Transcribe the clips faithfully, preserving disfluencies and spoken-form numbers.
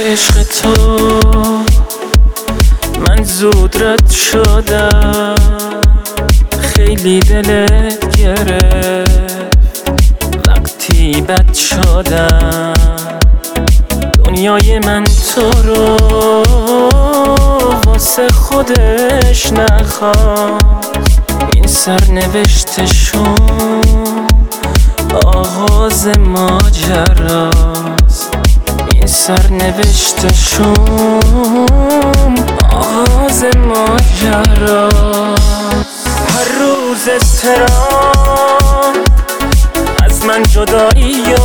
عشق تو من زود رد شدم، خیلی دلت گرفت وقتی بد شدم. دنیای من تو رو واسه خودش نخواست، این سرنوشتشون آغاز ماجراست، این سرنوشتشون آغاز ماجراست. هر روز استرام از من جدایی و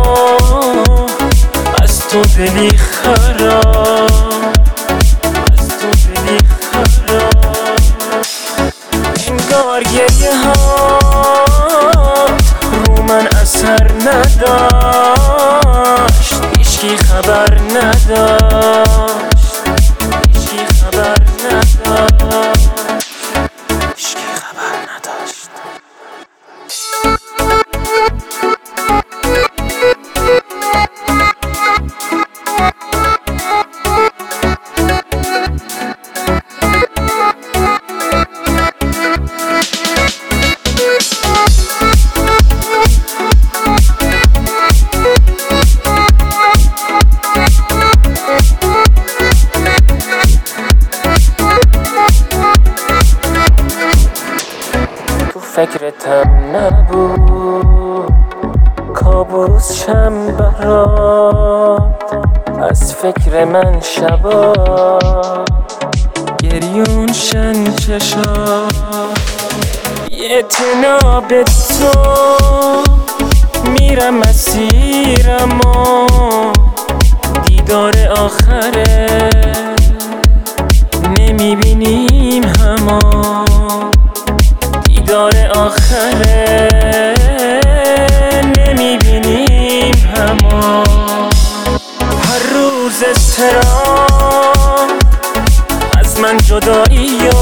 از تو دلی خراب، از تو دلی خراب. انگار گریه ها رو من اثر نداشت، هیچکی خبر نداشت، هیچکی خبر نداشت، هیچکی خبر نداشت. فکرتم نبود کابوس شم برات، از فکر من شبا گریون شن چشات. یه تناب تو میرم مسیرم و دیدار آخره نمیبینیم همان، دیدار آخره نمیبینیم همان. هر روز استرام از من جدایی و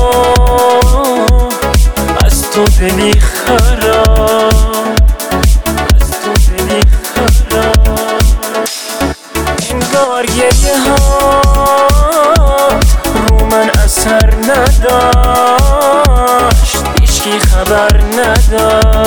از تو دلی خراب، از تو دلی خراب. انگار گریه ها رو من اثر نداشت، هیچکی خبر نداشت.